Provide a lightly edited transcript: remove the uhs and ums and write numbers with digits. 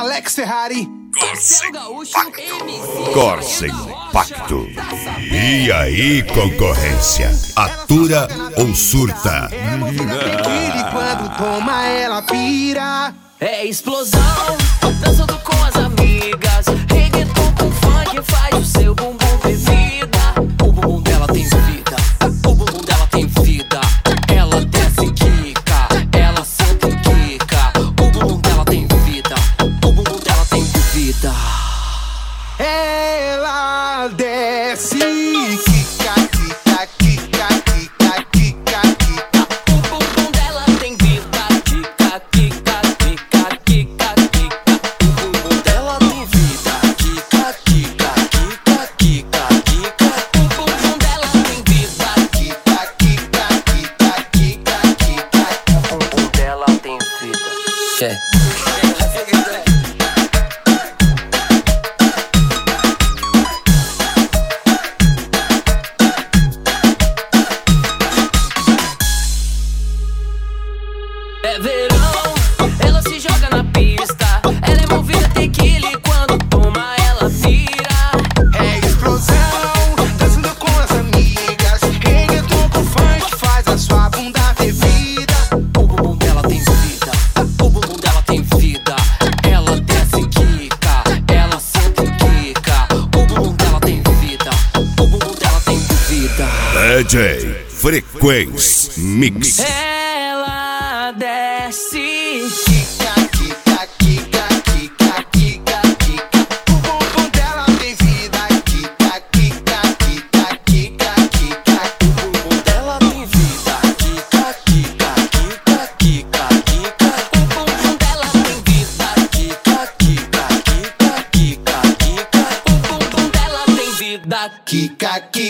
Alex Ferrari. Corsa Impacto. E aí, concorrência? Atura ou surta? E quando toma ela pira. É explosão, dançando com as amigas. Reggaeton com funk faz o seu bumbum ter vida. O bumbum dela tem vida, o bumbum dela tem vida. Ela desce e quica, ela senta e quica. O bumbum dela tem vida, o bumbum dela tem vida. Ela desce e quica, quica, quica, quica, quica, quica. O bumbum dela tem vida, quica, quica, quica, quica, quica. O bumbum dela tem vida, quica, quica, quica, quica, quica. O bumbum dela tem vida, Quica, quica, quica, quica, quica. o bumbum dela tem vida. É verão, ela se joga na pista. Ela é movida tequila e quando toma ela vira. É explosão, dançando com as amigas. Reggaeton com funk faz a sua bunda ter vida. O bumbum dela tem vida, o bumbum dela tem vida. Ela desce e quica, ela senta e quica. O bumbum dela tem vida, o bumbum dela tem vida. DJ Frequência Mix. Ela desce. Quica, quica, quica, quica, quica, quica. O bumbum dela tem vida. Quica, quica, quica, quica, quica. O bumbum dela tem vida, quica, quica, quica, quica, quica. O bumbum dela tem vida, quica, quica, quica, quica, quica. O bumbum dela tem vida. Quica, quica.